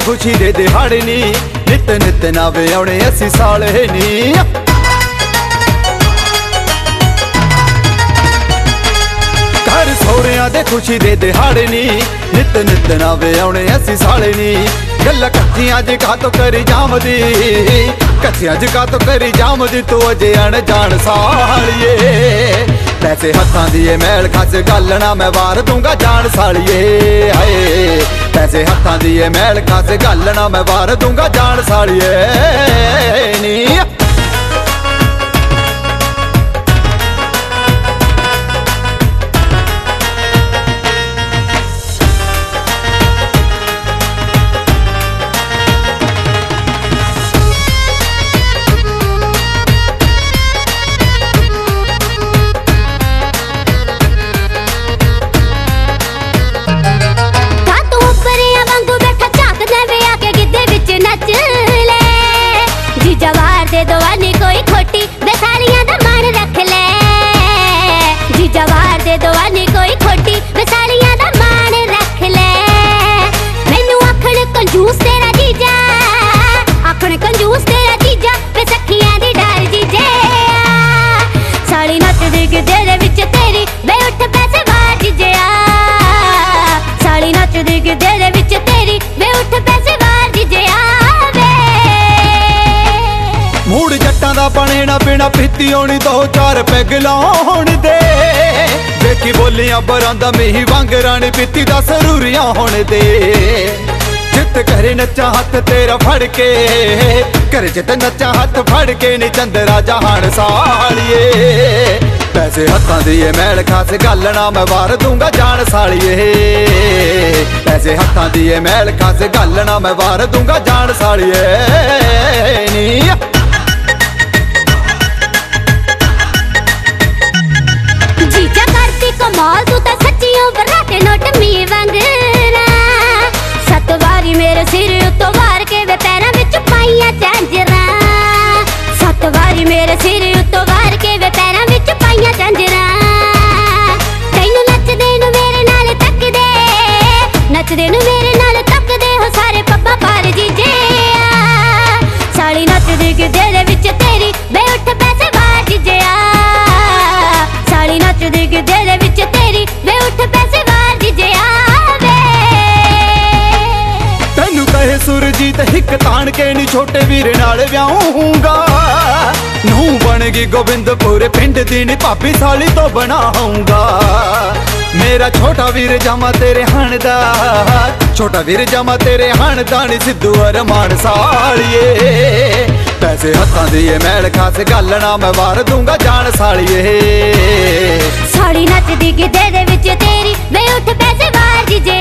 खुशी दे दिहाड़े नी, नित नित नवे आने असी साले नी। घर सौरियां दे खुशी दे दिहाड़े नी, नित नित नवे आने असी साले नी। गल्लां कच्चियां ज कातों करी जामदी, कच्चियां ज कातों करी जामदी, तू अजे अनजान सालिए। पैसे हत्थां दी मैल खस गल ना मैं वार दूंगा जान सालिए। हाय पैसे हत्थां दी मैल खस गल ना मैं वार दूंगा जान सालिए नी। दवानी कोई खोटी बेसालियां दा मान रख ले, जीजा वार दे दवानी कोई खोटी बेसालियां दा मान रख ले। मैनू आखण कंजूस तेरा जीजा, आखण कंजूस तेरा जीजा, वे सखियां दी डाल जीजे। साली नचदी गिद्धे दे विच तेरी वे उठ पैसे वार जीजे। साली नचदी गिद्धे दे विच तेरी वे उठ पैसे वार जीजे। मूड जट्टां दा बने ना बिना पीती होनी, दो चार पैग लाउण दे। देखी बोलियां बरांदा मिही वांग रानी पीती दा सरूरियां होने दे। जित करे नचा हथ तेरा फड़ के, करे जित नचा हथ फड़ के नी चंदरा जहान सालिए। पैसे हत्थां दी मैल खास गल ना मैं वार दूंगा जान सालिए। पैसे हत्थां दी मैल खास गल ना मैं वार दूंगा जान सालिए नी। कमाल तू तो सच्चियों बराटे नोट मी वांगरा। 7 वारी मेरे सिर उत्तों वार के वे पैरां विच पाइयां झांजरा। 7 वारी मेरे सिर उत्तों वार के वे पैरां विच पाइयां झांजरा। तैनू नचदे नू मेरे नाल तकदे, नचदे नू मेरे नाल तकदे हो सारे पब्बा पार जीजे। साली नचदी गिद्धे दे विच तेरी वे उठ पैसे वार जीजे। साली नचदी गिद्धे दे विच तेरी वे उठ पैसे वार जीजे। तैनू कहे सुरजीत हिक तान के नी छोटे वीर नाल व्याहूंगा। नूं बनगी गोबिंदपुर पिंड दी नी भाभी साली तो बनाऊंगा। मेरा छोटा वीर जमा तेरे हण दा, छोटा वीर जमा तेरे हण दा नी सिद्धू अरमान सालिए। पैसे हत्थां दी मैल खास गल ना मैं वार दूंगा जान सालिए। साली नचदी गिद्धे दे विच तेरी वे उठ पैसे वार जीजे।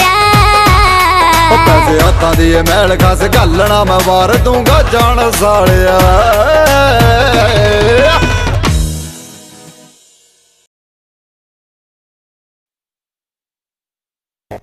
पैसे हत्थां दी मैल खास गल ना मैं वार दूंगा जान सालिया।